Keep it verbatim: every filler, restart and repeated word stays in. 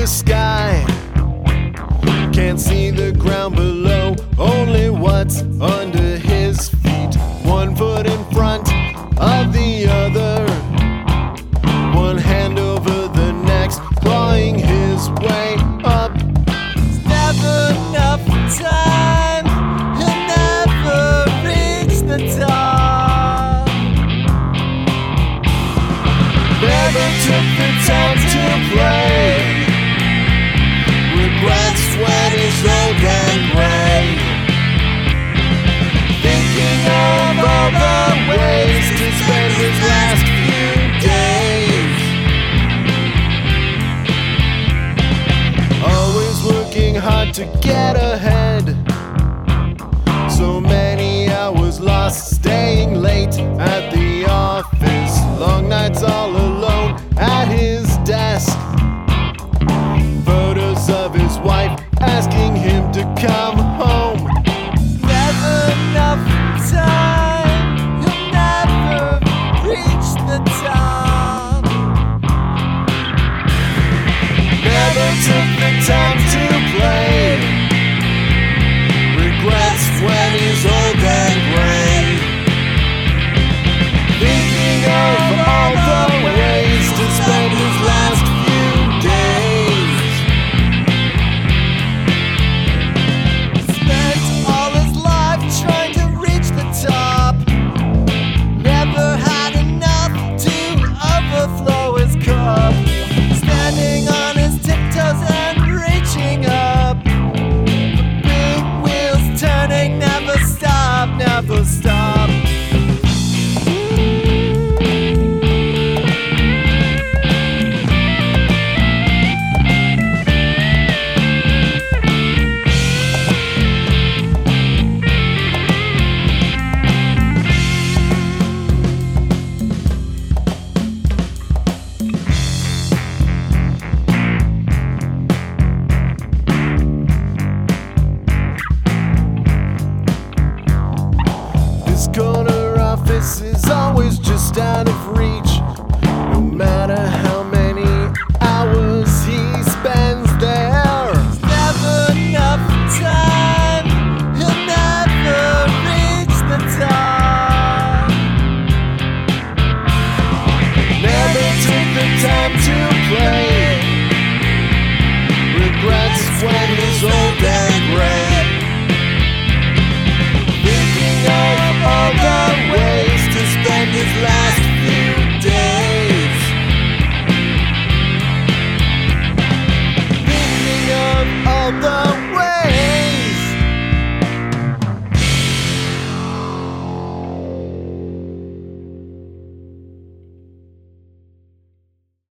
sky. Can't see the ground below, only what's under his feet. One foot in front of the other, one hand over the next, clawing his way up. There's never enough time, he'll never reach the top. Never took the time to play, regrets when he's old and gray, thinking of all the ways to spend his last few days. Always working hard to get ahead, so many hours lost staying late at the office, long nights all alone at his desk, photos of his wife asking him to come home. Never enough time, he'll never reach the top. Never took the time to play, regrets when he's old and gray, thinking of all the ways to spend his last few days. Spent all his life trying to reach the top, never had enough to overflow his cup, standing on his tiptoes and reaching up. The big wheels turning, never stop, never stop. His corner office is always just out of reach, no matter how many hours he spends there. Never enough time, he'll never reach the top. Never took the time to play, regrets when he's old and gray, thinking of all the ways to spend his last